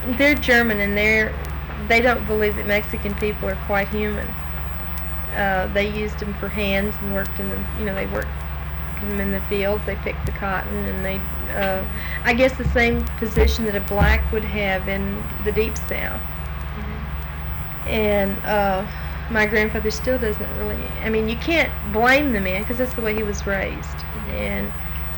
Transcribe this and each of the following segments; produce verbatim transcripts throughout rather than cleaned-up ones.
they're German, and they're they don't believe that Mexican people are quite human. Uh, they used them for hands and worked in the, you know, they worked them in the fields. They picked the cotton, and they, uh, I guess, the same position that a black would have in the Deep South. Mm-hmm. And uh, my grandfather still doesn't really. I mean, you can't blame the man because that's the way he was raised, mm-hmm. and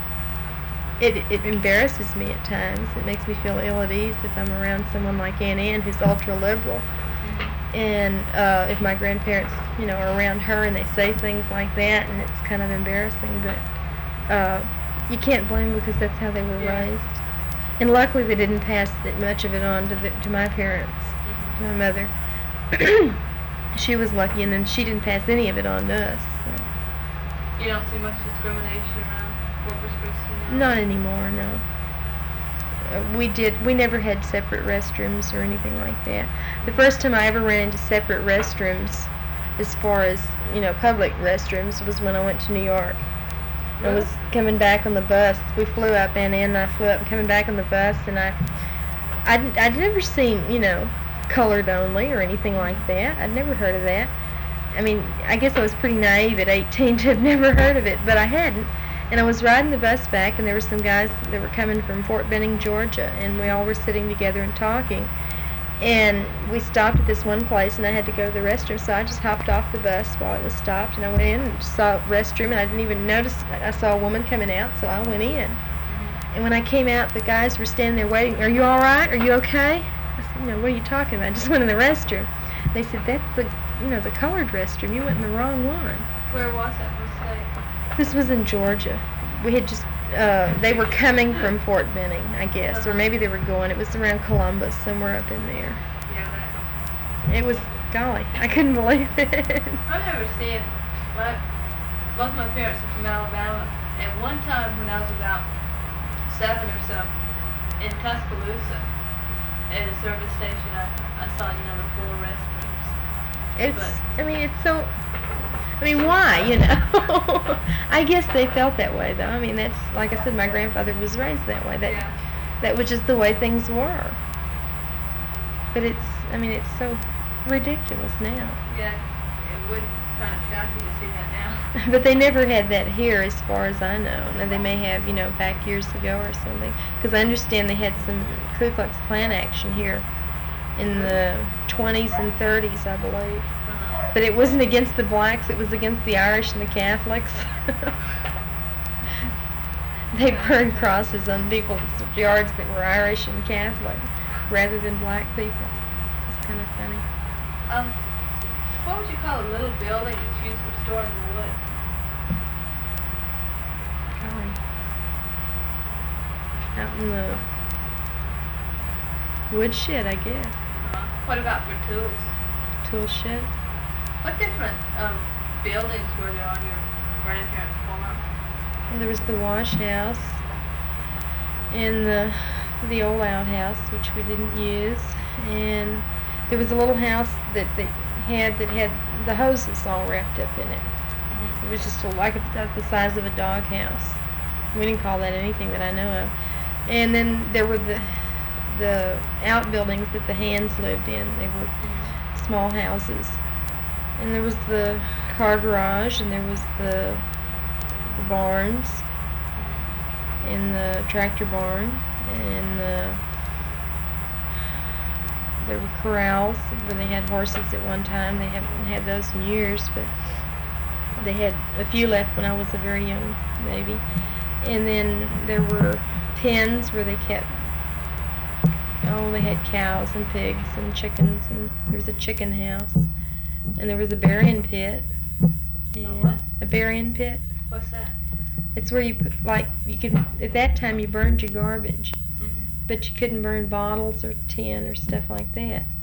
it it embarrasses me at times. It makes me feel ill at ease if I'm around someone like Aunt Ann, who's ultra liberal. And uh, if my grandparents, you know, are around her and they say things like that, and it's kind of embarrassing, but uh, you can't blame them because that's how they were yeah. raised. And luckily they didn't pass that much of it on to, the, to my parents, mm-hmm. to my mother. She was lucky, and then she didn't pass any of it on to us. So. You don't see much discrimination around Corpus Christi now? Not anymore, no. We did. We never had separate restrooms or anything like that. The first time I ever ran into separate restrooms, as far as you know, public restrooms, was when I went to New York. Really? I was coming back on the bus. We flew up, Aunt Ann and I flew up, coming back on the bus, and I, I'd, I'd never seen, you know, colored only or anything like that. I'd never heard of that. I mean, I guess I was pretty naive at eighteen to have never heard of it, but I hadn't. And I was riding the bus back, and there were some guys that were coming from Fort Benning, Georgia, and we all were sitting together and talking. And we stopped at this one place, and I had to go to the restroom, so I just hopped off the bus while it was stopped, and I went in and saw a restroom, and I didn't even notice. I saw a woman coming out, so I went in. And when I came out, the guys were standing there waiting. "Are you all right? Are you okay?" I said, "You know, what are you talking about? I just went in the restroom." They said, "That's the, you know, the colored restroom. You went in the wrong one." Where was that? What state? This was in Georgia. We had just, uh, they were coming from Fort Benning, I guess, uh-huh. or maybe they were going. It was around Columbus, somewhere up in there. Yeah, that. It was, golly, I couldn't believe it. I've never seen, my, both my parents are from Alabama, and one time when I was about seven or so, in Tuscaloosa, at a service station, I, I saw, you know, the four restrooms. It's, but, I mean, it's so... I mean, why, you know? I guess they felt that way, though. I mean, that's, like I said, my grandfather was raised that way. That yeah. that was just the way things were. But it's, I mean, it's so ridiculous now. Yeah, it would kind of shock you to see that now. But they never had that here, as far as I know. Now, they may have, you know, back years ago or something. Because I understand they had some Ku Klux Klan action here in the twenties and thirties, I believe. But it wasn't against the blacks, it was against the Irish and the Catholics. They burned crosses on people's yards that were Irish and Catholic rather than black people. It's kind of funny. Um, what would you call a little building that's used for storing wood? Golly. Out in the woodshed, I guess. Uh, what about for tools? Tool shed. What different um, buildings were there on your grandparents' farm? Well, there was the wash house and the the old outhouse, which we didn't use, and there was a little house that they had that had the hoses all wrapped up in it. Mm-hmm. It was just a, like a, the size of a dog house. We didn't call that anything that I know of. And then there were the the outbuildings that the Hands lived in. They were mm-hmm. small houses. And there was the car garage, and there was the, the barns, and the tractor barn, and the, there were corrals where they had horses at one time. They haven't had those in years, but they had a few left when I was a very young baby. And then there were pens where they kept, oh, they had cows and pigs and chickens, and there was a chicken house. And there was a burying pit. A what? A burying pit. What's that? It's where you put, like, you could, at that time you burned your garbage, mm-hmm. but you couldn't burn bottles or tin or stuff like that.